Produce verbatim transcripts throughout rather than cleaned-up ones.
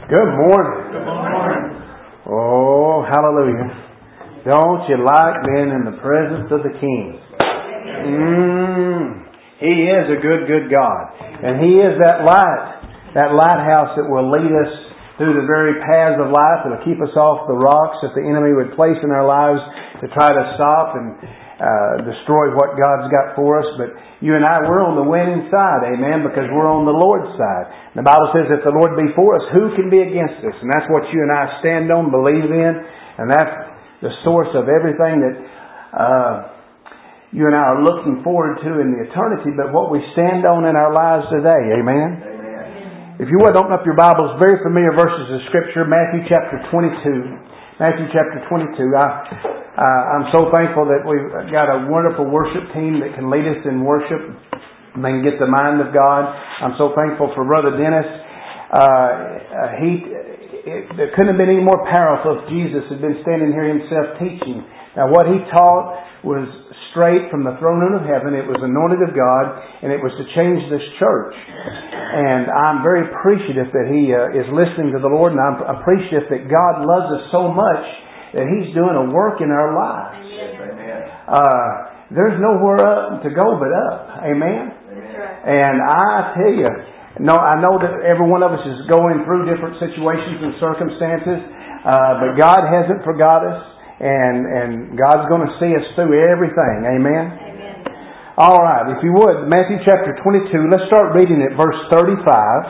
Good morning. Good morning. Oh, hallelujah. Don't you like being in the presence of the King? Mm, he is a good, good God. And He is that light, that lighthouse that will lead us through the very paths of life. It'll keep us off the rocks that the enemy would place in our lives to try to stop and uh, destroy what God's got for us. But you and I, we're on the winning side, amen, because we're on the Lord's side. The Bible says if the Lord be for us, who can be against us? And that's what you and I stand on, believe in, and that's the source of everything that uh, you and I are looking forward to in the eternity, but what we stand on in our lives today, amen? Amen. If you would, open up your Bibles, very familiar verses of Scripture, Matthew chapter twenty-two. Matthew chapter twenty-two. I, uh, I'm so thankful that we've got a wonderful worship team that can lead us in worship and they can get the mind of God. I'm so thankful for Brother Dennis. Uh, he, it, it couldn't have been any more powerful if Jesus had been standing here himself teaching. Now what he taught was straight from the throne room of heaven. It was anointed of God, and it was to change this church. And I'm very appreciative that he uh, is listening to the Lord, and I'm appreciative that God loves us so much that He's doing a work in our lives. Uh, there's nowhere up to go but up. Amen? And I tell you, no, I know that every one of us is going through different situations and circumstances, uh, but God hasn't forgot us. And and God's going to see us through everything. Amen? Amen. All right. If you would, Matthew chapter twenty-two. Let's start reading at verse thirty-five.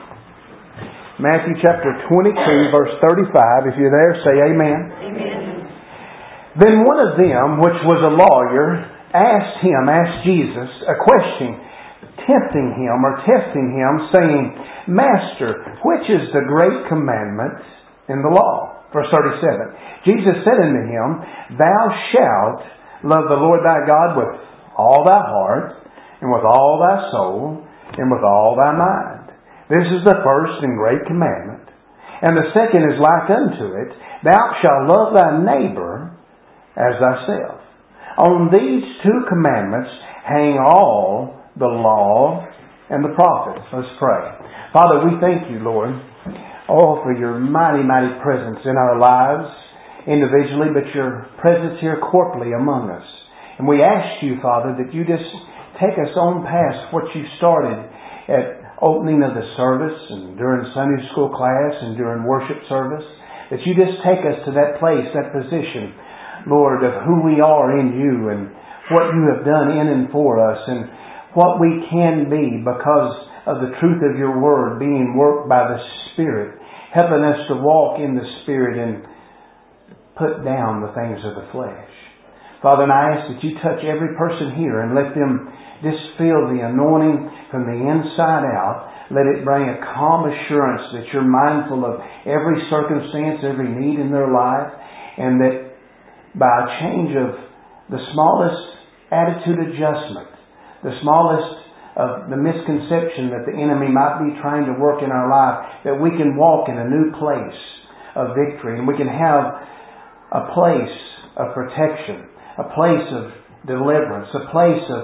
Matthew chapter twenty-two, verse thirty-five. If you're there, say amen. Amen. Then one of them, which was a lawyer, asked him, asked Jesus, a question, tempting him or testing him, saying, Master, which is the great commandment in the law? Verse thirty-seven. Jesus said unto him, Thou shalt love the Lord thy God with all thy heart, and with all thy soul, and with all thy mind. This is the first and great commandment. And the second is like unto it, Thou shalt love thy neighbor as thyself. On these two commandments hang all the law and the prophets. Let's pray. Father, we thank you, Lord, oh, for your mighty, mighty presence in our lives, individually, but your presence here corporately among us. And we ask you, Father, that you just take us on past what you started at opening of the service and during Sunday school class and during worship service, that you just take us to that place, that position, Lord, of who we are in you and what you have done in and for us and what we can be because of the truth of your word being worked by the Spirit, helping us to walk in the Spirit and put down the things of the flesh. Father, and I ask that you touch every person here and let them just feel the anointing from the inside out. Let it bring a calm assurance that you're mindful of every circumstance, every need in their life, and that by a change of the smallest attitude adjustment, the smallest of the misconception that the enemy might be trying to work in our life, that we can walk in a new place of victory and we can have a place of protection, a place of deliverance, a place of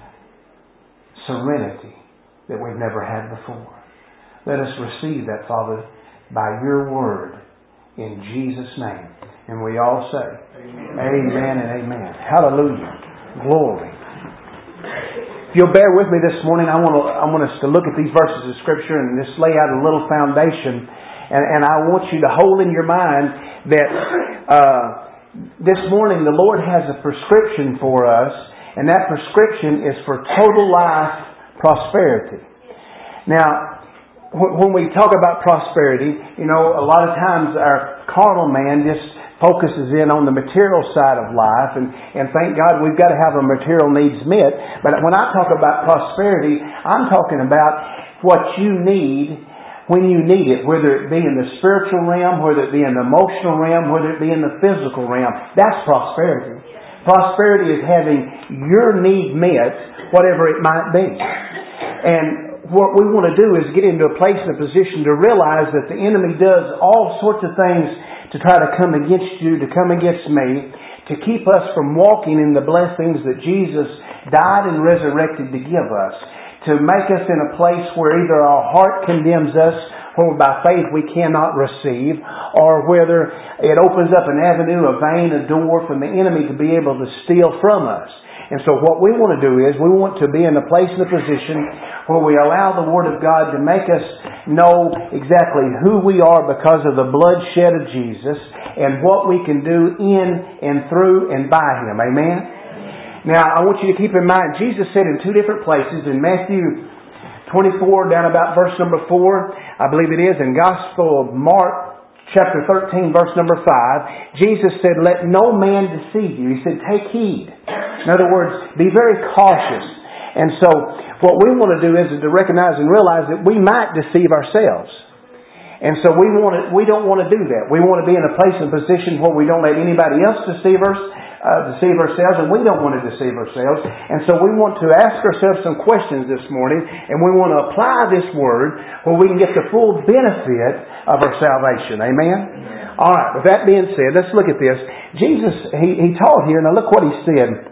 serenity that we've never had before. Let us receive that, Father, by your word in Jesus' name. And we all say, Amen, amen and amen. Hallelujah. Glory. If you'll bear with me this morning, I want to, I want us to look at these verses of Scripture and just lay out a little foundation. And, and I want you to hold in your mind that uh, this morning the Lord has a prescription for us, and that prescription is for total life prosperity. Now, when we talk about prosperity, you know, a lot of times our carnal man just focuses in on the material side of life, and, and thank God we've got to have our material needs met. But when I talk about prosperity, I'm talking about what you need when you need it, whether it be in the spiritual realm, whether it be in the emotional realm, whether it be in the physical realm. That's prosperity. Prosperity is having your need met, whatever it might be. And what we want to do is get into a place and a position to realize that the enemy does all sorts of things to try to come against you, to come against me, to keep us from walking in the blessings that Jesus died and resurrected to give us, to make us in a place where either our heart condemns us, where by faith we cannot receive, or whether it opens up an avenue, a vein, a door from the enemy to be able to steal from us. And so what we want to do is we want to be in a place and a position where we allow the Word of God to make us know exactly who we are because of the blood shed of Jesus and what we can do in and through and by Him. Amen? Now, I want you to keep in mind, Jesus said in two different places, in Matthew twenty-four, down about verse number four, I believe it is, in Gospel of Mark, chapter thirteen, verse number five, Jesus said, "Let no man deceive you." He said, "Take heed." In other words, be very cautious. And so, what we want to do is to recognize and realize that we might deceive ourselves. And so we want to, we don't want to do that. We want to be in a place and position where we don't let anybody else deceive us, uh, deceive ourselves, and we don't want to deceive ourselves. And so we want to ask ourselves some questions this morning, and we want to apply this Word where we can get the full benefit of our salvation. Amen? All right, with that being said, let's look at this. Jesus, He, he taught here, now look what He said.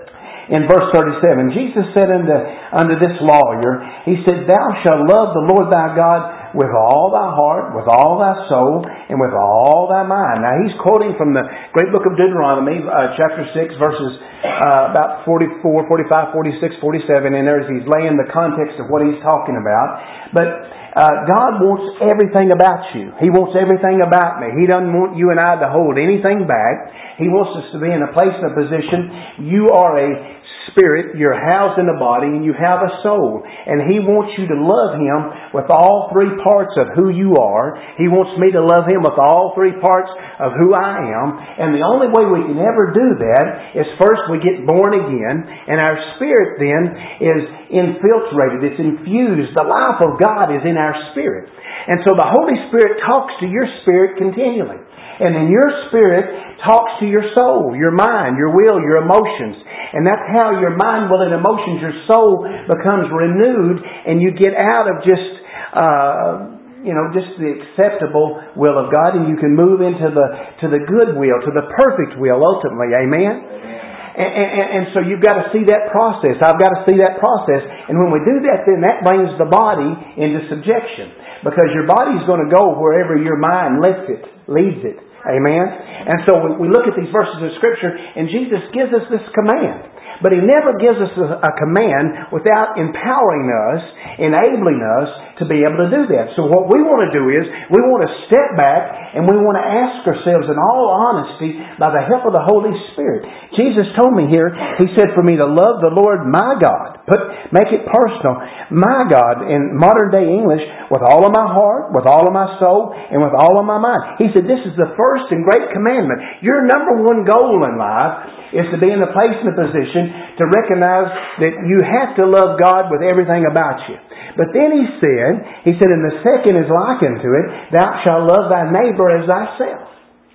In verse thirty-seven, Jesus said unto, unto this lawyer, He said, "Thou shalt love the Lord thy God with all thy heart, with all thy soul, and with all thy mind." Now He's quoting from the great book of Deuteronomy, uh, chapter six, verses uh, about forty-four, forty-five, forty-six, forty-seven, and there's He's laying the context of what He's talking about. But uh, God wants everything about you. He wants everything about me. He doesn't want you and I to hold anything back. He wants us to be in a place and a position. You are a spirit, you're housed in a body, and you have a soul. And He wants you to love Him with all three parts of who you are. He wants me to love Him with all three parts of who I am. And the only way we can ever do that is first we get born again, and our spirit then is infiltrated, it's infused. The life of God is in our spirit. And so the Holy Spirit talks to your spirit continually. And then your spirit talks to your soul, your mind, your will, your emotions. And that's how your mind, will, and emotions, your soul becomes renewed, and you get out of just, uh, you know, just the acceptable will of God, and you can move into the to the good will, to the perfect will, ultimately. Amen? And, and, and so you've got to see that process. I've got to see that process. And when we do that, then that brings the body into subjection. Because your body's going to go wherever your mind lets it, leads it. Amen? And so we look at these verses of Scripture, and Jesus gives us this command. But He never gives us a command without empowering us, enabling us to be able to do that. So what we want to do is, we want to step back and we want to ask ourselves in all honesty, by the help of the Holy Spirit. Jesus told me here, He said for me to love the Lord my God. Put, make it personal. My God, in modern day English, with all of my heart, with all of my soul, and with all of my mind. He said this is the first and great commandment. Your number one goal in life is to be in a place and a position to recognize that you have to love God with everything about you. But then He said, He said, and the second is likened to it, thou shalt love thy neighbor as thyself.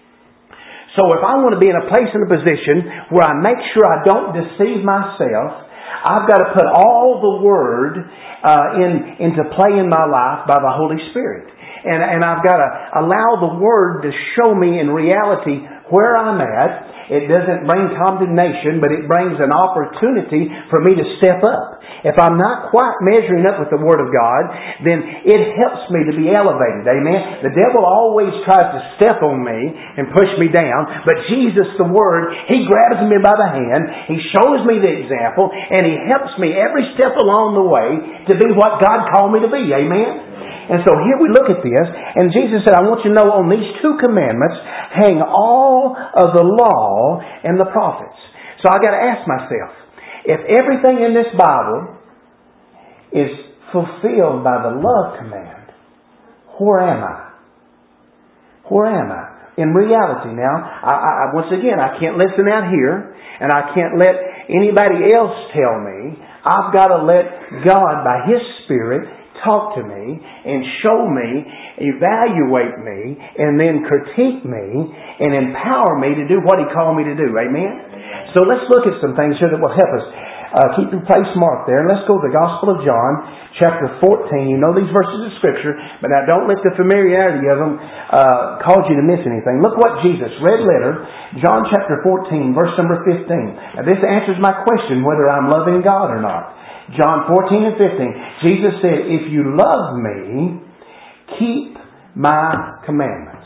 So if I want to be in a place and a position where I make sure I don't deceive myself, I've got to put all the Word uh, in into play in my life by the Holy Spirit. And, and I've got to allow the Word to show me in reality where I'm at. It doesn't bring condemnation, but it brings an opportunity for me to step up. If I'm not quite measuring up with the Word of God, then it helps me to be elevated. Amen? The devil always tries to step on me and push me down, but Jesus, the Word, He grabs me by the hand, He shows me the example, and He helps me every step along the way to be what God called me to be. Amen? And so here we look at this, and Jesus said, I want you to know on these two commandments hang all of the law and the prophets. So I've got to ask myself, if everything in this Bible is fulfilled by the love command, where am I? Where am I? In reality now, I, I, once again, I can't listen out here, and I can't let anybody else tell me. I've got to let God, by His Spirit, talk to me and show me, evaluate me, and then critique me and empower me to do what He called me to do. Amen? So let's look at some things here that will help us. Uh, keep your place marked there. And let's go to the Gospel of John, chapter fourteen. You know these verses of Scripture, but now don't let the familiarity of them uh, cause you to miss anything. Look what Jesus, red letter, John chapter fourteen, verse number fifteen. Now this answers my question whether I'm loving God or not. John fourteen and fifteen. Jesus said, if you love me, keep my commandments.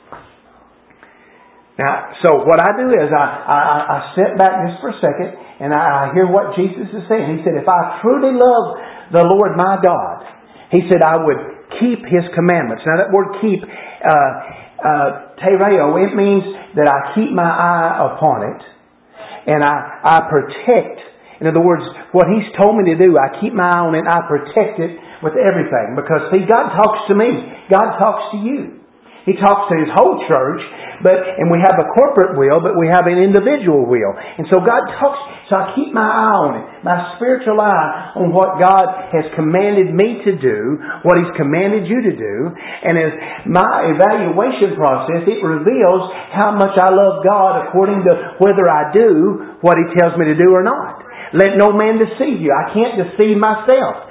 Now, so what I do is I, I, I step back just for a second and I, I hear what Jesus is saying. He said, if I truly love the Lord my God, He said I would keep His commandments. Now that word keep, uh, uh, tereo, it means that I keep my eye upon it and I, I protect. In other words, what He's told me to do, I keep my eye on it and I protect it with everything. Because see, God talks to me. God talks to you. He talks to His whole church, but and we have a corporate will, but we have an individual will. And so God talks, so I keep my eye on it, my spiritual eye on what God has commanded me to do, what He's commanded you to do. And as my evaluation process, it reveals how much I love God according to whether I do what He tells me to do or not. Let no man deceive you. I can't deceive myself.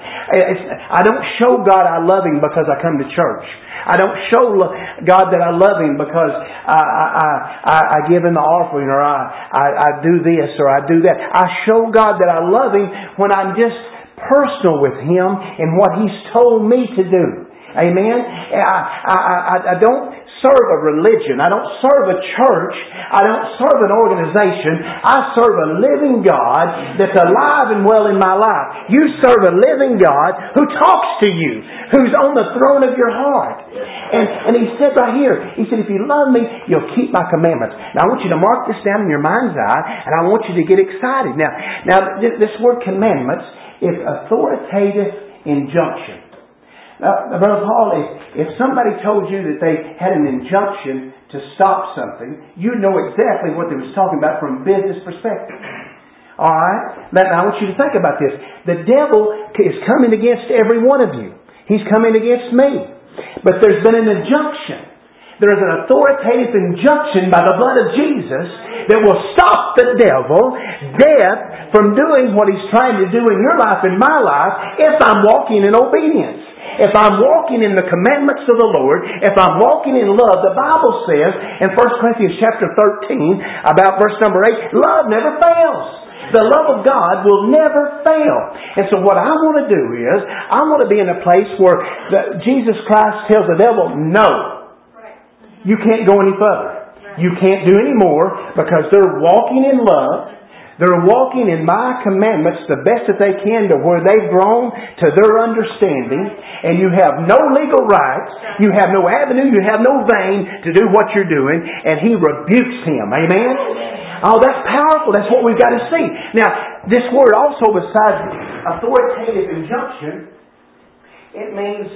I don't show God I love Him because I come to church. I don't show God that I love Him because I, I, I, I give Him the offering or I, I, I do this or I do that. I show God that I love Him when I'm just personal with Him and what He's told me to do. Amen? I, I, I, I don't serve a religion. I don't serve a church. I don't serve an organization. I serve a living God that's alive and well in my life. You serve a living God who talks to you, who's on the throne of your heart. And, and He said right here, He said, if you love me, you'll keep my commandments. Now I want you to mark this down in your mind's eye, and I want you to get excited. Now, now this word commandments is authoritative injunction. Now, Brother Paul, if, if somebody told you that they had an injunction to stop something, you know exactly what they was talking about from a business perspective. Alright? Now, I want you to think about this. The devil is coming against every one of you. He's coming against me. But there's been an injunction. There is an authoritative injunction by the blood of Jesus that will stop the devil, death, from doing what he's trying to do in your life and my life if I'm walking in obedience. If I'm walking in the commandments of the Lord, if I'm walking in love, the Bible says in First Corinthians chapter thirteen, about verse number eight, love never fails. The love of God will never fail. And so what I want to do is, I want to be in a place where the, Jesus Christ tells the devil, no, you can't go any further. You can't do any more because they're walking in love. They're walking in my commandments the best that they can to where they've grown to their understanding. And you have no legal rights. You have no avenue. You have no vein to do what you're doing. And He rebukes him. Amen? Oh, that's powerful. That's what we've got to see. Now, this word also, besides authoritative injunction, it means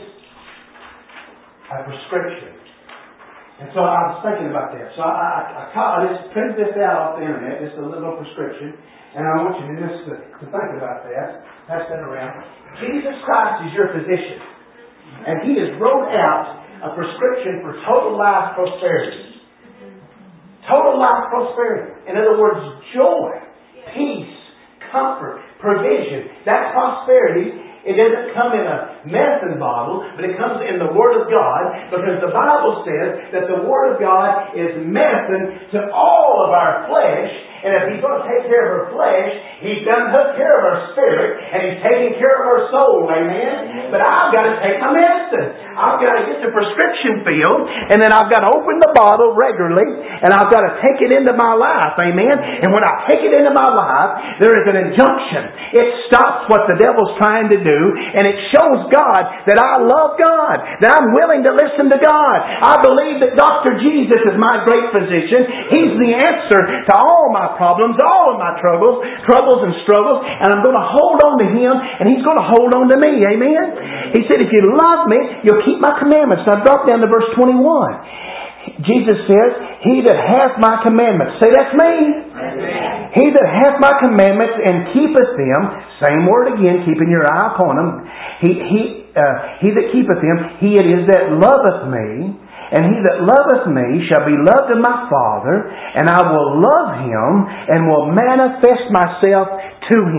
a prescription. And so I was thinking about that. So I, I, I, I just printed this out off the internet, just a little prescription. And I want you to just to, to think about that. Pass that around. Jesus Christ is your physician. And He has wrote out a prescription for total life prosperity. Total life prosperity. In other words, joy, peace, comfort, provision. That prosperity, it doesn't come in a medicine bottle, but it comes in the Word of God, because the Bible says that the Word of God is medicine to all of our flesh. And if He's going to take care of our flesh, He's done took care of our spirit, and He's taking care of our soul. Amen? But I've got to take my medicine. I've got to get the prescription filled, and then I've got to open the bottle regularly, and I've got to take it into my life. Amen? And when I take it into my life, there is an injunction. It stops what the devil's trying to do, and it shows God that I love God, that I'm willing to listen to God. I believe that Doctor Jesus is my great physician. He's the answer to all my problems, all of my troubles, troubles and struggles, and I'm going to hold on to Him, and He's going to hold on to me. Amen? He said, if you love me, you'll keep my commandments. Now drop down to verse twenty-one. Jesus says, he that hath my commandments. Say, that's me. Amen. He that hath my commandments and keepeth them. Same word again, keeping your eye upon them. He, he, uh, he that keepeth them, he it is that loveth me. And he that loveth me shall be loved of my Father, and I will love him and will manifest myself to him.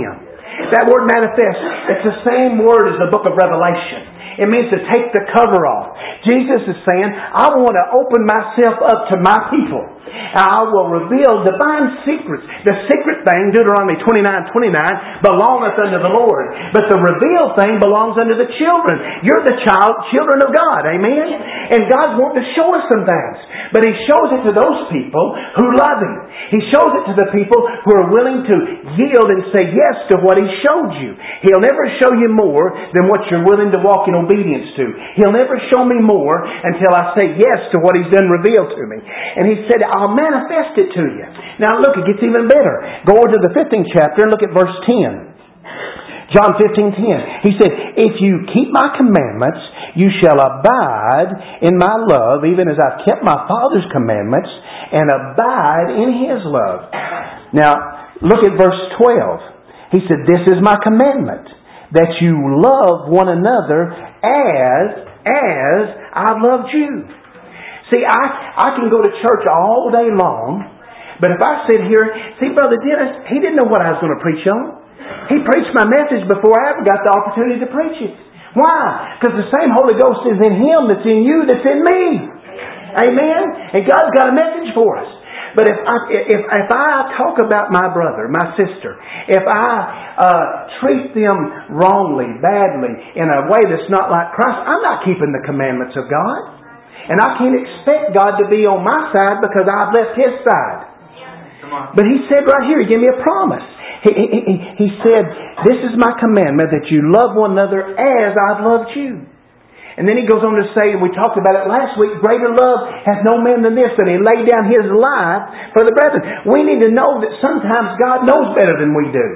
That word manifest, it's the same word as the book of Revelation. It means to take the cover off. Jesus is saying, I want to open myself up to my people. I will reveal divine secrets. The secret thing, Deuteronomy twenty-nine twenty-nine, belongeth unto the Lord. But the revealed thing belongs unto the children. You're the child, children of God. Amen? And God's wanting to show us some things. But He shows it to those people who love Him. He shows it to the people who are willing to yield and say yes to what He showed you. He'll never show you more than what you're willing to walk in obedience to. He'll never show me more until I say yes to what He's done revealed to me. And He said, I'll manifest it to you. Now look, it gets even better. Go over to the fifteenth chapter and look at verse ten. John fifteen ten. He said, if you keep my commandments, you shall abide in my love, even as I've kept my Father's commandments, and abide in His love. Now, look at verse twelve. He said, this is my commandment, that you love one another as, as I've loved you. See, I, I can go to church all day long, but if I sit here, see, Brother Dennis, he didn't know what I was going to preach on. He preached my message before I ever got the opportunity to preach it. Why? Because the same Holy Ghost is in Him that's in you that's in me. Amen? And God's got a message for us. But if I, if, if I talk about my brother, my sister, if I uh, treat them wrongly, badly, in a way that's not like Christ, I'm not keeping the commandments of God. And I can't expect God to be on my side because I've left His side. But He said right here, He gave me a promise. He, he, he, he said, this is my commandment, that you love one another as I've loved you. And then He goes on to say, and we talked about it last week, greater love hath no man than this, that He laid down His life for the brethren. We need to know that sometimes God knows better than we do.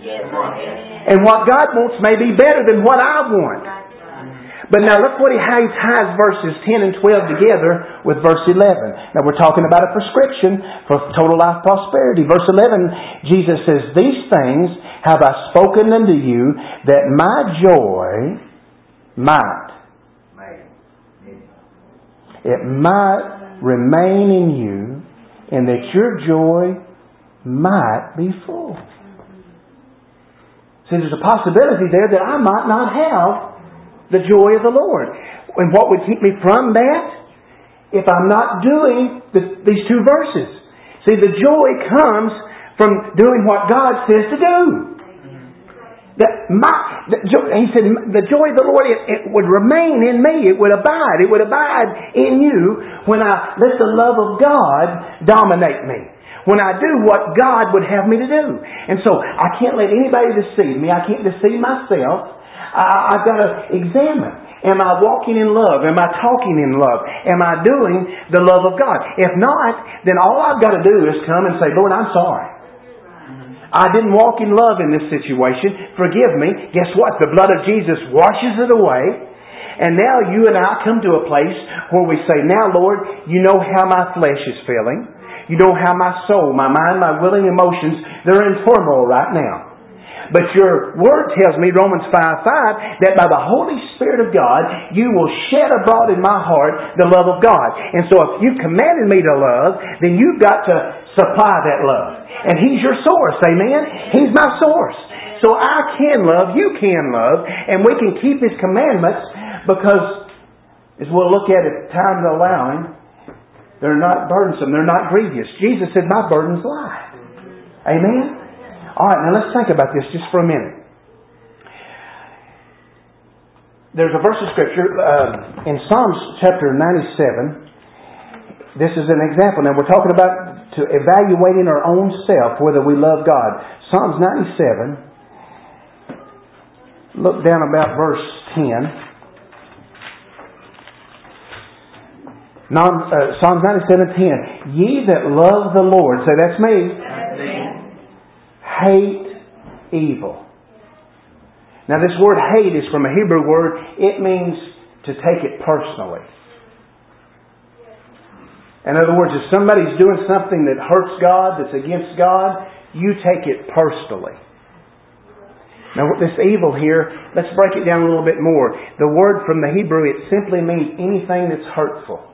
And what God wants may be better than what I want. But now look what he, how he ties verses ten and twelve together with verse eleven. Now we're talking about a prescription for total life prosperity. Verse eleven, Jesus says, these things have I spoken unto you, that my joy might, it might remain in you, and that your joy might be full. See, there's a possibility there that I might not have the joy of the Lord. And what would keep me from that? If I'm not doing the, these two verses. See, the joy comes from doing what God says to do. That my, the, he said, the joy of the Lord, it, it would remain in me. It would abide. It would abide in you when I let the love of God dominate me. When I do what God would have me to do. And so, I can't let anybody deceive me. I can't deceive myself. I, I've got to examine. Am I walking in love? Am I talking in love? Am I doing the love of God? If not, then all I've got to do is come and say, Lord, I'm sorry. I didn't walk in love in this situation. Forgive me. Guess what? The blood of Jesus washes it away. And now you and I come to a place where we say, now Lord, you know how my flesh is feeling. You know how my soul, my mind, my willing emotions, they're in turmoil right now. But your Word tells me, Romans five five, that by the Holy Spirit of God, you will shed abroad in my heart the love of God. And so if you've commanded me to love, then you've got to supply that love. And He's your source, amen? He's my source. So I can love, you can love, and we can keep His commandments because, as we'll look at it, time allowing, they're not burdensome, they're not grievous. Jesus said, my burden's light. Amen? All right, now let's think about this just for a minute. There's a verse of Scripture uh, in Psalms chapter ninety-seven. This is an example. Now we're talking about to evaluating our own self, whether we love God. Psalms ninety-seven. Look down about verse ten. Non, uh, Psalms ninety-seven ten. Ye that love the Lord, say that's me. That's me. Hate evil. Now this word hate is from a Hebrew word. It means to take it personally. In other words, if somebody's doing something that hurts God, that's against God, you take it personally. Now this evil here, let's break it down a little bit more. The word from the Hebrew, it simply means anything that's hurtful.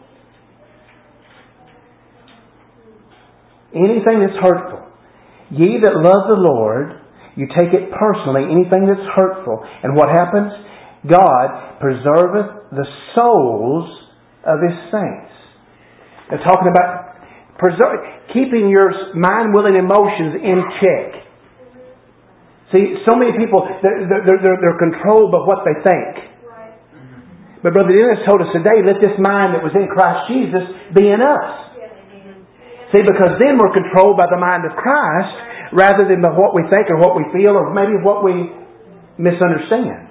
Anything that's hurtful. Ye that love the Lord, You take it personally, anything that's hurtful. And what happens? God preserveth the souls of His saints. They're talking about preserve, keeping your mind, will, and emotions in check. See, so many people, they're, they're, they're, they're controlled by what they think. But Brother Dennis told us today, let this mind that was in Christ Jesus be in us. See, because then we're controlled by the mind of Christ rather than by what we think or what we feel or maybe what we misunderstand.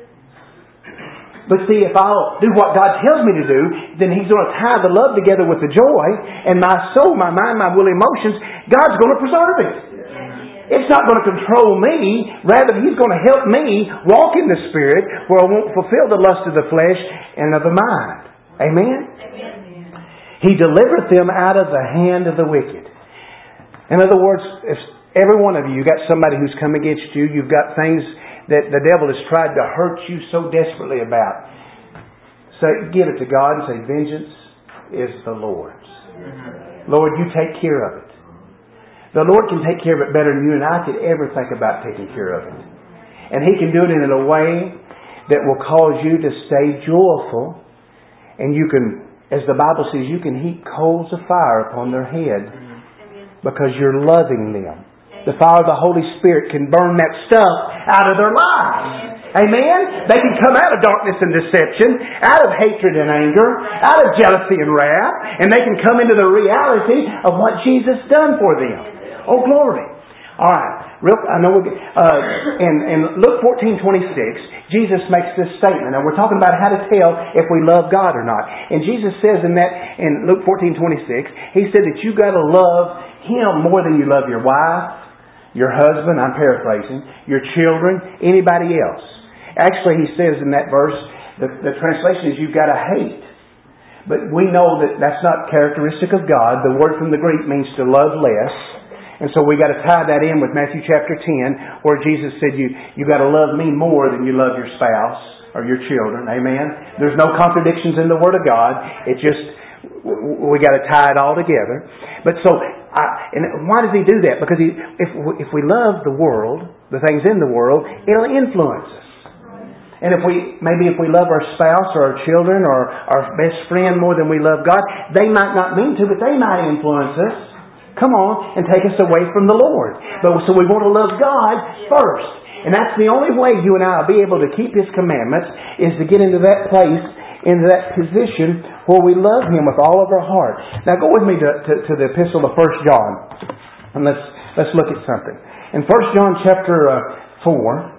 But see, if I'll do what God tells me to do, then He's going to tie the love together with the joy, and my soul, my mind, my will, emotions, God's going to preserve it. It's not going to control me. Rather, He's going to help me walk in the Spirit where I won't fulfill the lust of the flesh and of the mind. Amen? Amen. He delivereth them out of the hand of the wicked. In other words, if every one of you, you got somebody who's come against you, you've got things that the devil has tried to hurt you so desperately about. So give it to God and say, vengeance is the Lord's. Lord, you take care of it. The Lord can take care of it better than you and I could ever think about taking care of it. And He can do it in a way that will cause you to stay joyful. And you can, as the Bible says, you can heap coals of fire upon their head because you're loving them. The fire of the Holy Spirit can burn that stuff out of their lives. Amen? They can come out of darkness and deception, out of hatred and anger, out of jealousy and wrath, and they can come into the reality of what Jesus done for them. Oh, glory. All right. Real, I know we uh, in, in Luke fourteen twenty-six, Jesus makes this statement. And we're talking about how to tell if we love God or not. And Jesus says in that in Luke fourteen twenty-six, He said that you got to love Him more than you love your wife, your husband, I'm paraphrasing, your children, anybody else. Actually, He says in that verse, the, the translation is you've got to hate. But we know that that's not characteristic of God. The word from the Greek means to love less. And so we got to tie that in with Matthew chapter ten, where Jesus said you you got to love me more than you love your spouse or your children. Amen. There's no contradictions in the Word of God. It just we got to tie it all together. But so, I, and why does He do that? Because he, if if we love the world, the things in the world, it'll influence us. And if we maybe if we love our spouse or our children or our best friend more than we love God, they might not mean to, but they might influence us. Come on, and take us away from the Lord. But so we want to love God first. And that's the only way you and I will be able to keep His commandments is to get into that place, into that position where we love Him with all of our heart. Now go with me to, to, to the epistle of First John. And let's let's look at something. In First John chapter uh, four,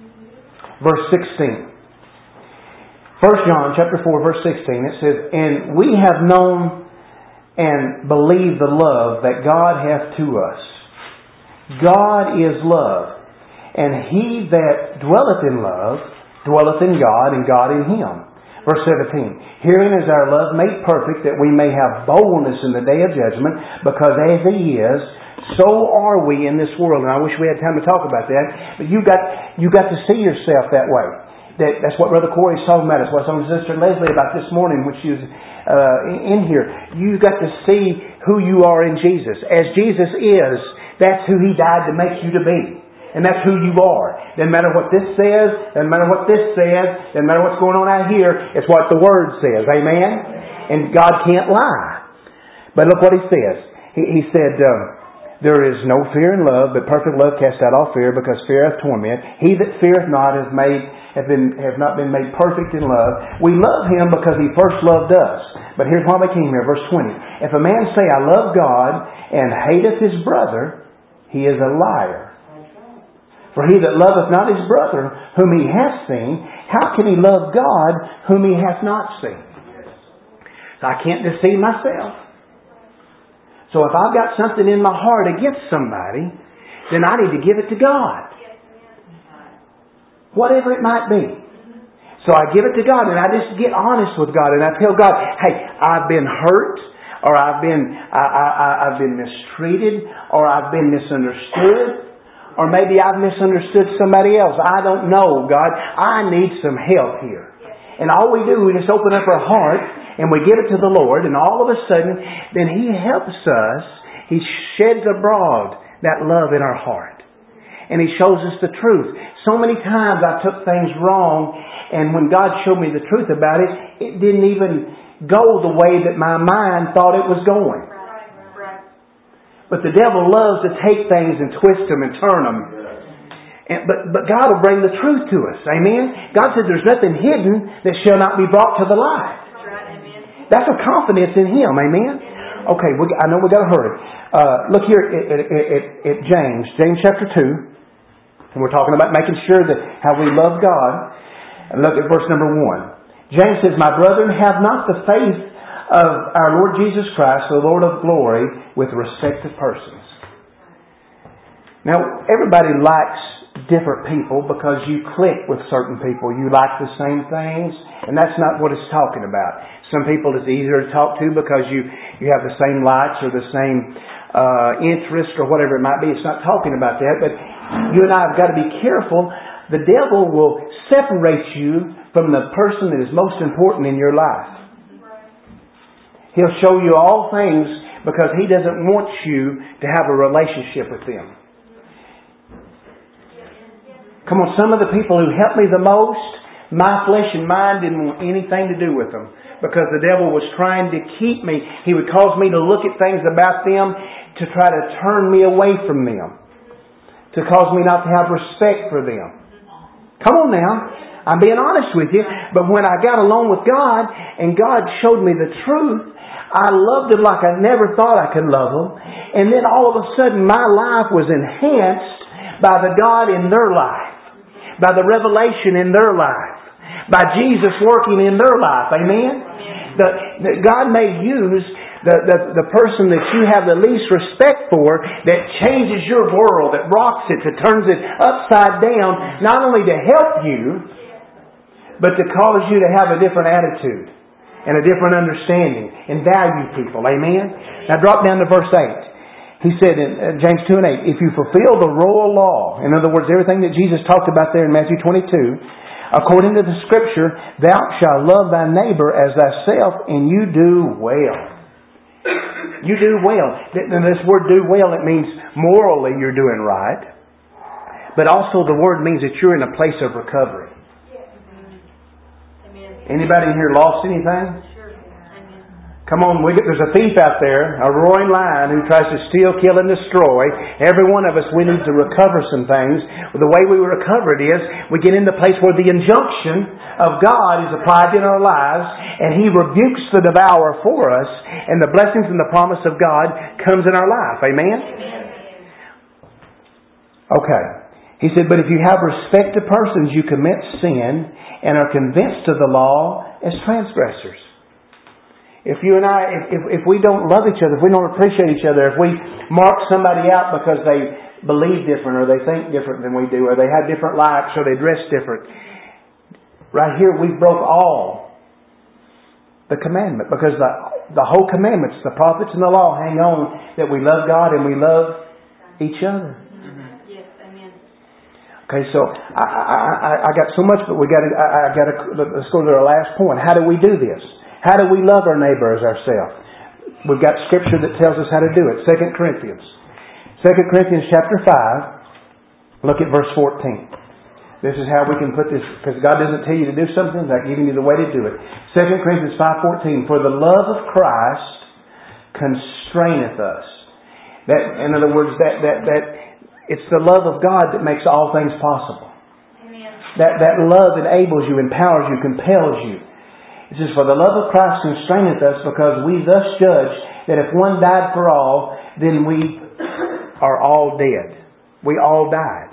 verse sixteen. First John chapter four, verse sixteen, it says, and we have known and believe the love that God hath to us. God is love, and he that dwelleth in love dwelleth in God, and God in him. Verse seventeen, herein is our love made perfect, that we may have boldness in the day of judgment, because as He is, so are we in this world. And I wish we had time to talk about that, but you got you got to see yourself that way. That, that's what Brother Corey's talking about. It's what I was talking to Sister Leslie about this morning when she was uh, in here. You got to see who you are in Jesus. As Jesus is, that's who He died to make you to be. And that's who you are. Doesn't matter what this says. Doesn't matter what this says. Doesn't matter what's going on out here. It's what the Word says. Amen? And God can't lie. But look what He says. He, he said, um, there is no fear in love, but perfect love casts out all fear, because fear hath torment. He that feareth not is made... Have been have not been made perfect in love. We love Him because He first loved us. But here's why we came here, verse twenty. If a man say, I love God, and hateth his brother, he is a liar. For he that loveth not his brother, whom he hath seen, how can he love God, whom he hath not seen? So I can't deceive myself. So if I've got something in my heart against somebody, then I need to give it to God. Whatever it might be. So I give it to God, and I just get honest with God, and I tell God, hey, I've been hurt, or I've been I, I, I've been mistreated, or I've been misunderstood, or maybe I've misunderstood somebody else. I don't know, God. I need some help here. And all we do, we just open up our heart, and we give it to the Lord, and all of a sudden, then He helps us. He sheds abroad that love in our heart. and He shows us the truth. So many times I took things wrong, and when God showed me the truth about it, it didn't even go the way that my mind thought it was going. But the devil loves to take things and twist them and turn them. And, but, but God will bring the truth to us. Amen? God said there's nothing hidden that shall not be brought to the light. That's a confidence in Him. Amen? Okay, we, I know we got to hurry. Uh, look here at, at, at, at James. James chapter two. And we're talking about making sure that how we love God. And look at verse number one. James says, "My brethren, have not the faith of our Lord Jesus Christ, the Lord of glory, with respect to persons." Now, everybody likes different people because you click with certain people. You like the same things, and that's not what it's talking about. Some people it's easier to talk to because you, you have the same likes or the same uh, interest or whatever it might be. It's not talking about that, but you and I have got to be careful. The devil will separate you from the person that is most important in your life. He'll show you all things because he doesn't want you to have a relationship with them. Come on, some of the people who helped me the most, my flesh and mind didn't want anything to do with them because the devil was trying to keep me. He would cause me to look at things about them to try to turn me away from them, to cause me not to have respect for them. Come on now. I'm being honest with you. But when I got alone with God and God showed me the truth, I loved them like I never thought I could love them. And then all of a sudden my life was enhanced by the God in their life, by the revelation in their life, by Jesus working in their life. Amen? The, the, God may use the, the, the person that you have the least respect for that changes your world, that rocks it, that turns it upside down, not only to help you, but to cause you to have a different attitude and a different understanding and value people. Amen? Now drop down to verse eight. He said in James two and eight, "If you fulfill the royal law," in other words, everything that Jesus talked about there in Matthew twenty-two, "according to the Scripture, thou shalt love thy neighbor as thyself, and you do well." You do well. And this word "do well," it means morally you're doing right. But also the word means that you're in a place of recovery. Anybody here lost anything? Come on, we get, there's a thief out there, a roaring lion who tries to steal, kill, and destroy. Every one of us, we need to recover some things. The way we recover it is, we get in the place where the injunction of God is applied in our lives, and He rebukes the devourer for us, and the blessings and the promise of God comes in our life. Amen? Okay. He said, "But if you have respect to persons, you commit sin and are convinced of the law as transgressors." If you and I, if, if, if we don't love each other, if we don't appreciate each other, if we mark somebody out because they believe different or they think different than we do, or they have different likes or they dress different, right here we broke all the commandment, because the the whole commandments, the prophets and the law hang on that we love God and we love each other. Yes, amen. Okay, so I, I, I got so much, but we got to, I, I got to, let's go to our last point. How do we do this? How do we love our neighbor as ourselves? We've got Scripture that tells us how to do it. Second Corinthians. Second Corinthians chapter five. Look at verse fourteen. This is how we can put this, because God doesn't tell you to do something without giving you the way to do it. Second Corinthians five fourteen. "For the love of Christ constraineth us." That, in other words, that, that, that it's the love of God that makes all things possible. Amen. That, that love enables you, empowers you, compels you. It says, "For the love of Christ constraineth us, because we thus judge that if one died for all, then we are all dead." We all died.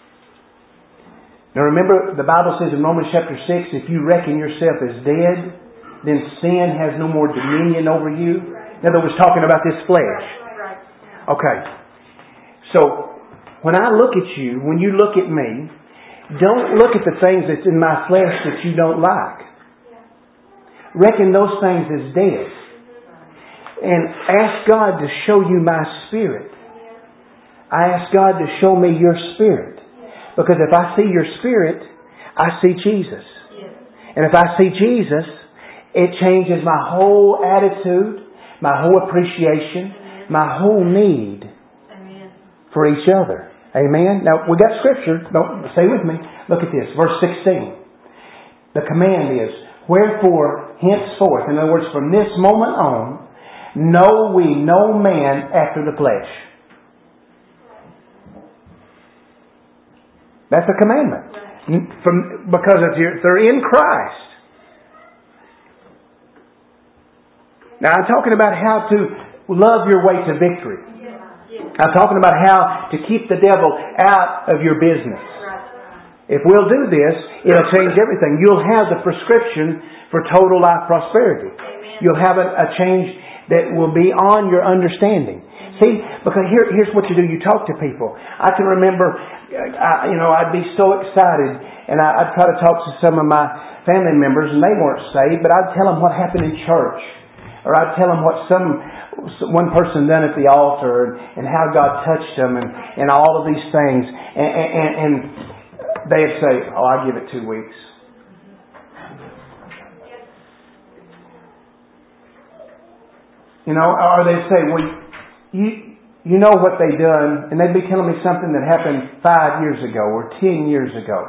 Now remember, the Bible says in Romans chapter six, if you reckon yourself as dead, then sin has no more dominion over you. In other words, talking about this flesh. Okay. So, when I look at you, when you look at me, don't look at the things that's in my flesh that you don't like. Reckon those things as dead. And ask God to show you my spirit. I ask God to show me your spirit. Because if I see your spirit, I see Jesus. And if I see Jesus, it changes my whole attitude, my whole appreciation, my whole need for each other. Amen. Now, we got Scripture. Don't stay with me. Look at this. Verse sixteen. The command is, wherefore, henceforth, in other words, from this moment on, know we no man after the flesh. That's a commandment. From, because if you're, they're in Christ. Now, I'm talking about how to love your way to victory. I'm talking about how to keep the devil out of your business. If we'll do this, it'll change everything. You'll have the prescription for total life prosperity. You'll have a, a change that will be on your understanding. See, because here, here's what you do. You talk to people. I can remember, I, you know, I'd be so excited, and I, I'd try to talk to some of my family members, and they weren't saved, but I'd tell them what happened in church. Or I'd tell them what some one person done at the altar, and, and how God touched them, and, and all of these things. And, and, and they'd say, oh, I'll give it two weeks. You know, or they'd say, well, you you know what they done, and they'd be telling me something that happened five years ago or ten years ago.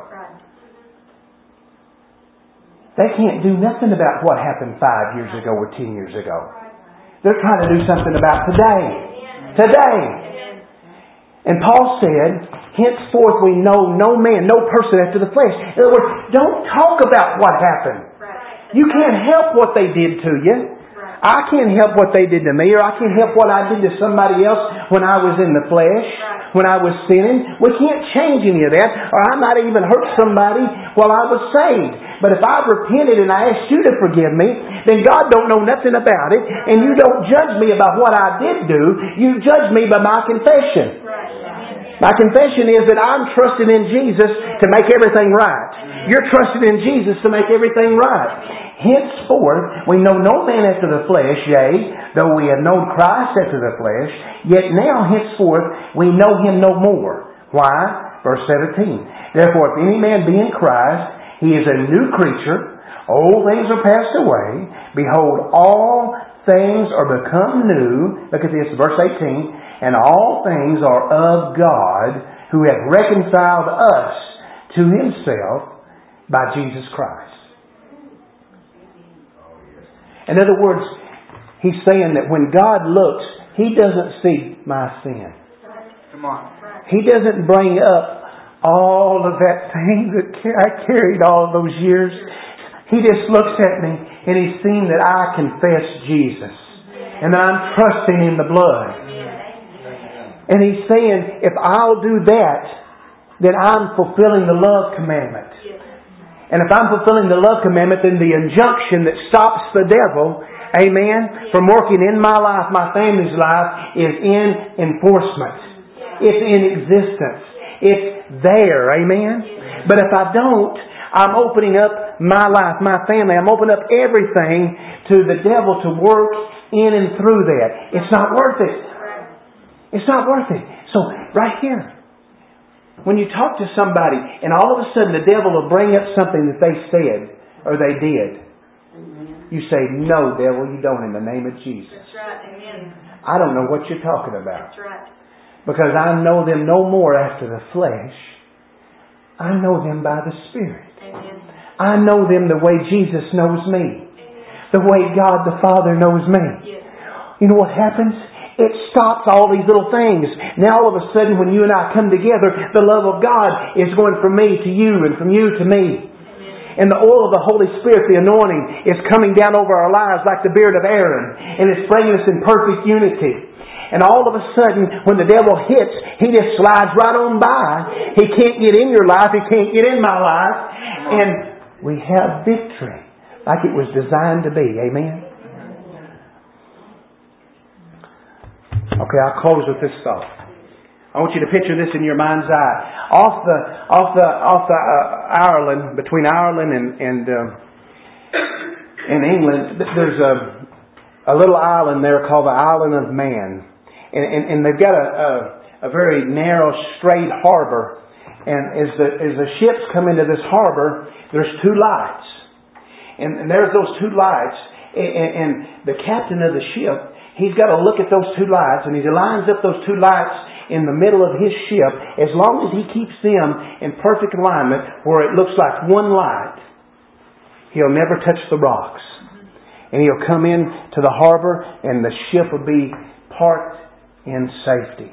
They can't do nothing about what happened five years ago or ten years ago. They're trying to do something about today. Today. And Paul said, henceforth we know no man, no person after the flesh. In other words, don't talk about what happened. You can't help what they did to you. I can't help what they did to me, or I can't help what I did to somebody else when I was in the flesh, when I was sinning. We can't change any of that, or I might even hurt somebody while I was saved. But if I repented and I asked you to forgive me, then God don't know nothing about it, and you don't judge me about what I did do. You judge me by my confession. My confession is that I'm trusting in Jesus to make everything right. You're trusting in Jesus to make everything right. Henceforth, we know no man after the flesh, yea, though we have known Christ after the flesh, yet now henceforth we know Him no more. Why? Verse seventeen. Therefore, if any man be in Christ, he is a new creature. Old things are passed away. Behold, all things are become new. Look at this, verse eighteen. And all things are of God, who hath reconciled us to Himself by Jesus Christ. In other words, he's saying that when God looks, He doesn't see my sin. Come on. He doesn't bring up all of that thing that I carried all of those years. He just looks at me and He's seen that I confess Jesus. And that I'm trusting in the blood. And He's saying, if I'll do that, then I'm fulfilling the love commandment. And if I'm fulfilling the love commandment, then the injunction that stops the devil, amen, from working in my life, my family's life, is in enforcement. It's in existence. It's there, amen. But if I don't, I'm opening up my life, my family, I'm opening up everything to the devil to work in and through that. It's not worth it. It's not worth it. So, right here, when you talk to somebody and all of a sudden the devil will bring up something that they said or they did, you say, no, devil, you don't, in the name of Jesus. That's right. Amen. I don't know what you're talking about. That's right. Because I know them no more after the flesh. I know them by the Spirit. Amen. I know them the way Jesus knows me. Amen. The way God the Father knows me. Yes. You know what happens? It stops all these little things. Now all of a sudden when you and I come together, the love of God is going from me to you and from you to me. And the oil of the Holy Spirit, the anointing, is coming down over our lives like the beard of Aaron. And it's bringing us in perfect unity. And all of a sudden, when the devil hits, he just slides right on by. He can't get in your life. He can't get in my life. And we have victory like it was designed to be. Amen? Okay, I'll close with this thought. I want you to picture this in your mind's eye. Off the off the off the uh, Ireland, between Ireland and and uh, and England, there's a a little island there called the Island of Man, and and, and they've got a, a a very narrow, straight harbor. And as the as the ships come into this harbor, there's two lights, and, and there's those two lights, and, and the captain of the ship, he's got to look at those two lights, and he lines up those two lights in the middle of His ship, as long as He keeps them in perfect alignment where it looks like one light, He'll never touch the rocks. And He'll come in to the harbor and the ship will be parked in safety.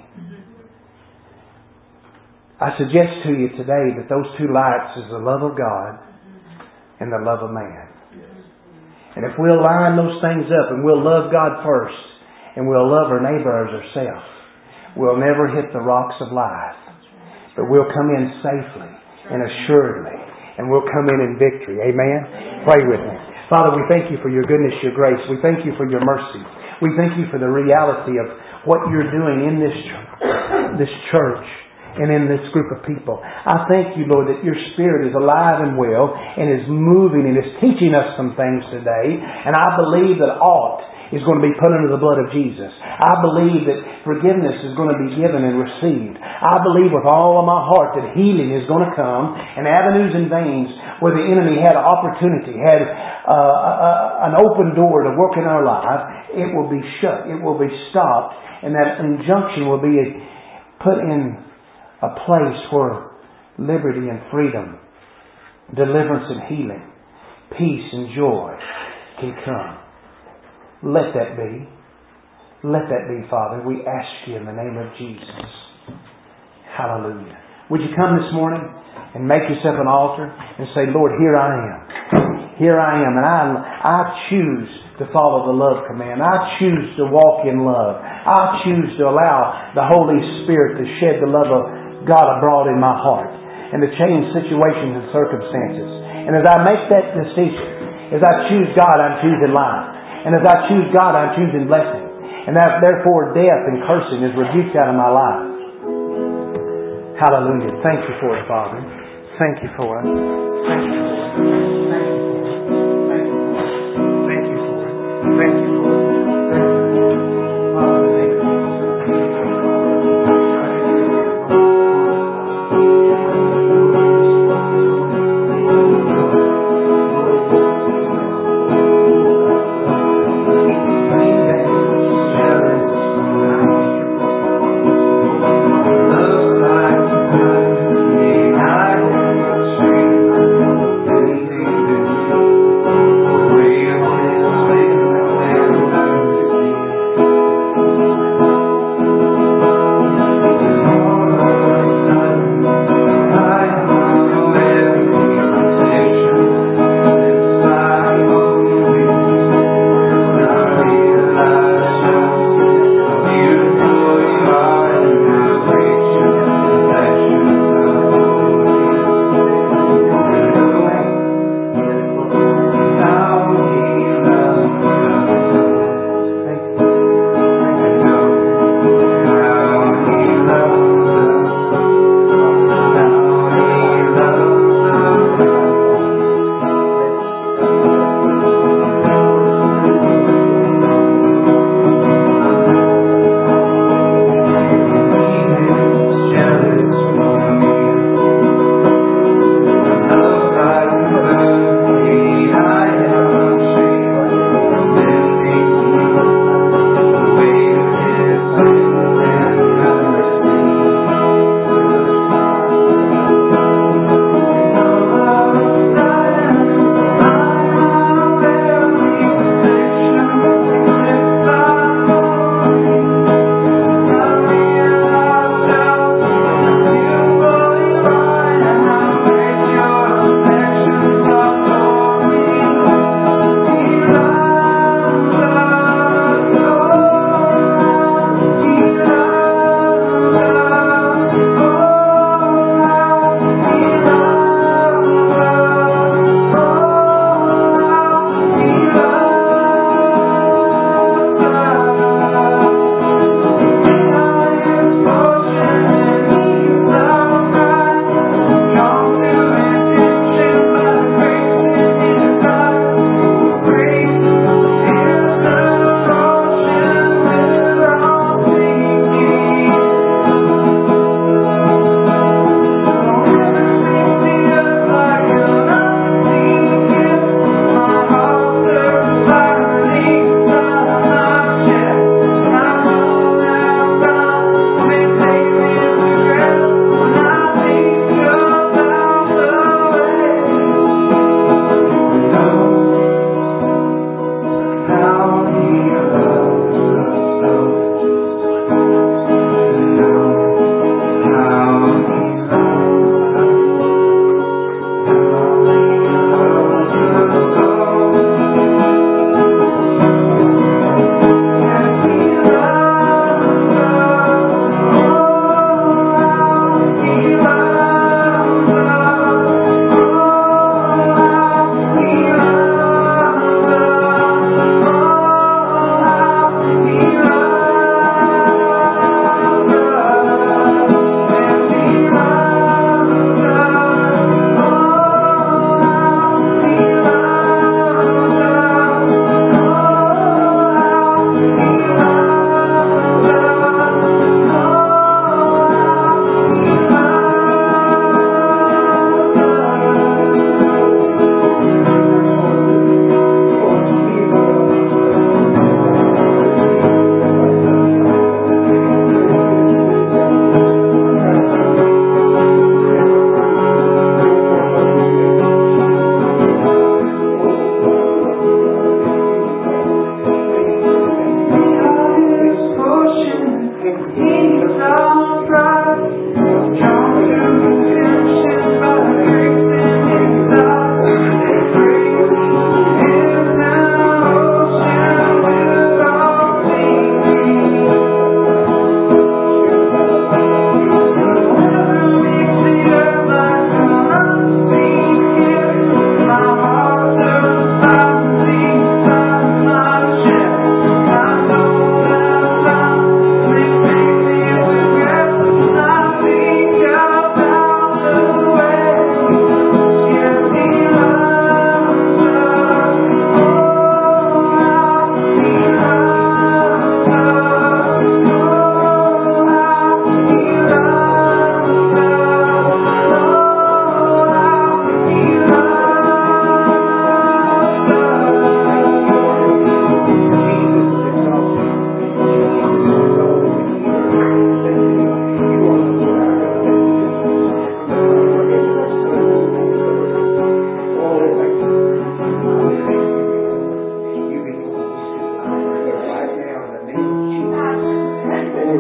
I suggest to you today that those two lights is the love of God and the love of man. And if we'll line those things up and we'll love God first and we'll love our neighbor as ourselves, we'll never hit the rocks of life. But we'll come in safely and assuredly. And we'll come in in victory. Amen? Pray with me. Father, we thank You for Your goodness, Your grace. We thank You for Your mercy. We thank You for the reality of what You're doing in this church, this church and in this group of people. I thank You, Lord, that Your Spirit is alive and well and is moving and is teaching us some things today. And I believe that aught is going to be put under the blood of Jesus. I believe that forgiveness is going to be given and received. I believe with all of my heart that healing is going to come, and avenues and veins where the enemy had an opportunity, had uh, a, an open door to work in our life, it will be shut. It will be stopped, and that injunction will be put in a place where liberty and freedom, deliverance and healing, peace and joy can come. Let that be. Let that be, Father. We ask You in the name of Jesus. Hallelujah. Would you come this morning and make yourself an altar and say, Lord, here I am. Here I am. And I, I choose to follow the love command. I choose to walk in love. I choose to allow the Holy Spirit to shed the love of God abroad in my heart and to change situations and circumstances. And as I make that decision, as I choose God, I'm choosing life. And as I choose God, I'm choosing blessing. And that, therefore, death and cursing is rebuked out of my life. Hallelujah. Thank You for it, Father. Thank You for it. Thank You for it. Thank You for it. Thank You for it. Thank You for it. Father, thank You.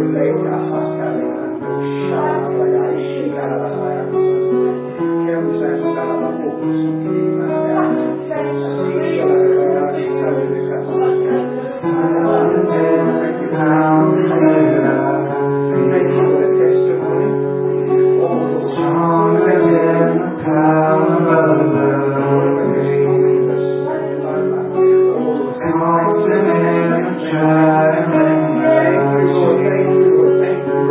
Thank you.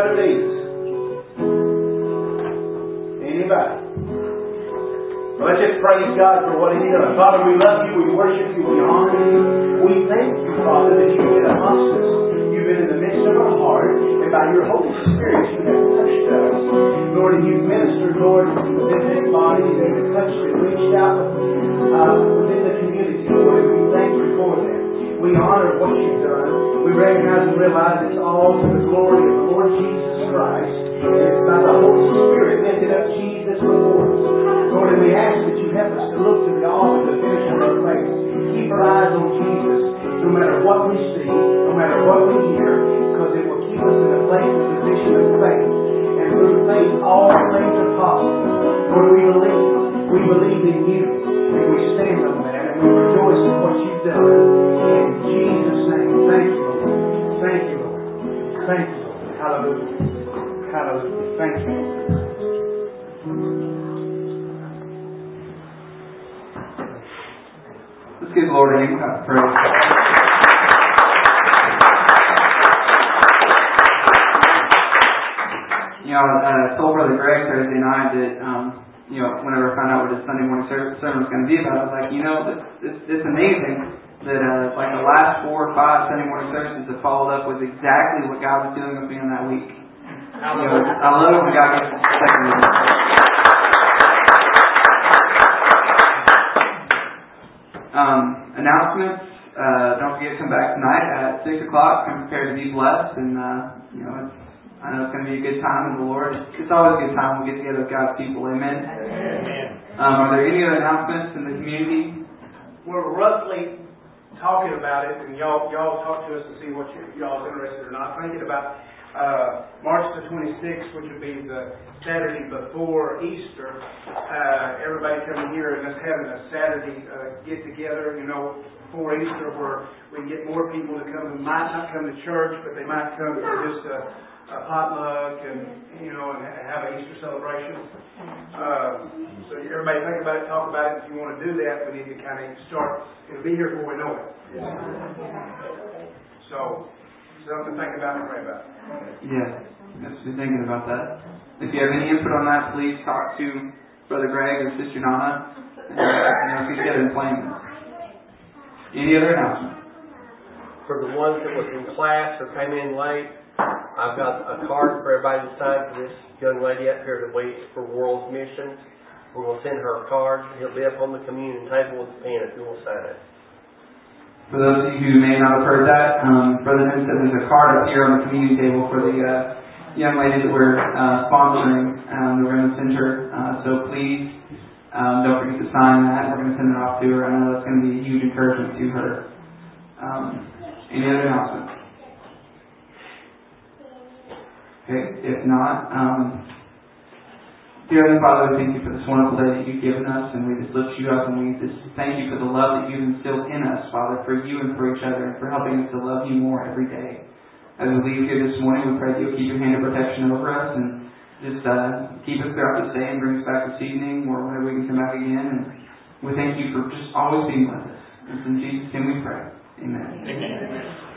other needs? Anybody? Well, let's just praise God for what He does. Father, we love You, we worship You, we honor You. We thank You, Father, that You've been amongst us. You've been in the midst of our heart, and by Your Holy Spirit You have touched us. Lord, and You've ministered, Lord, visited bodies, and You've touched and reached out uh, within the community, Lord, and we thank You for that. We honor what You've done. We recognize and realize it's all to the glory of the Lord Jesus Christ. And it's by the Holy Spirit lifting up Jesus before us. Lord, and we ask that You help us to look to the author, the finisher of our faith. Keep our eyes on Jesus, no matter what we see, no matter what we hear, because it will keep us in a place and position of faith. And through faith, all things are possible. Lord, we believe. We believe in You. And we stand on that. And we rejoice in what You've done. In Jesus' name. Thank You, Lord. Thank You, Lord. Thank You, Lord. Hallelujah. Hallelujah. Thank You, Lord. Let's give the Lord a hand clap of praise. You know, I told Brother Greg Thursday night that, um, you know, whenever I found out what his Sunday morning sermon was going to be about, I was like, you know, it's, it's, it's amazing that, uh, like, the last four or five Sunday morning services have followed up with exactly what God was doing with me in that week. You know, I love it when God gets the second week. Um, announcements. Uh, don't forget to come back tonight at six o'clock. Come prepared to be blessed. And, uh, you know, it's, I know it's going to be a good time with the Lord. It's always a good time when we get together with God's people. Amen. Amen. Um, are there any other announcements in the community? We're roughly talking about it, and y'all y'all talk to us to see what you, y'all's interested or not. Thinking about uh, March the twenty-sixth, which would be the Saturday before Easter. Uh, everybody coming here and us having a Saturday uh, get together, you know, before Easter, where we can get more people to come who might not come to church, but they might come for just a, a potluck and you know and have an Easter celebration. Uh, so everybody think about it, talk about it. If you want to do that, we need to kind of start. It'll be here before we know it. So. Something to think about and pray about. Yeah, let's be thinking about that. If you have any input on that, please talk to Brother Greg or Sister Donna. And, uh, you know, get together and plan. Any other announcements? For the ones that was in class or came in late, I've got a card for everybody to sign for this young lady up here that waits for World Missions. We're going to send her a card. He'll be up on the communion table with a pen if you will sign it. For those of you who may not have heard that, um, Brother Nim said there's a card up here on the community table for the uh, young lady that we're uh, sponsoring. Um, we're going to send her. Uh, so please um, don't forget to sign that. We're going to send it off to her. I know that's going to be a huge encouragement to her. Um, any other announcements? Okay, if not, um, dear Heavenly Father, we thank You for this wonderful day that You've given us, and we just lift You up, and we just thank You for the love that You've instilled in us, Father, for You and for each other, and for helping us to love You more every day. As we leave here this morning, we pray that You'll keep Your hand of protection over us, and just uh, keep us throughout this day, and bring us back this evening, or whenever we can come back again. And we thank You for just always being with us. It's in Jesus' name we pray. Amen. Amen.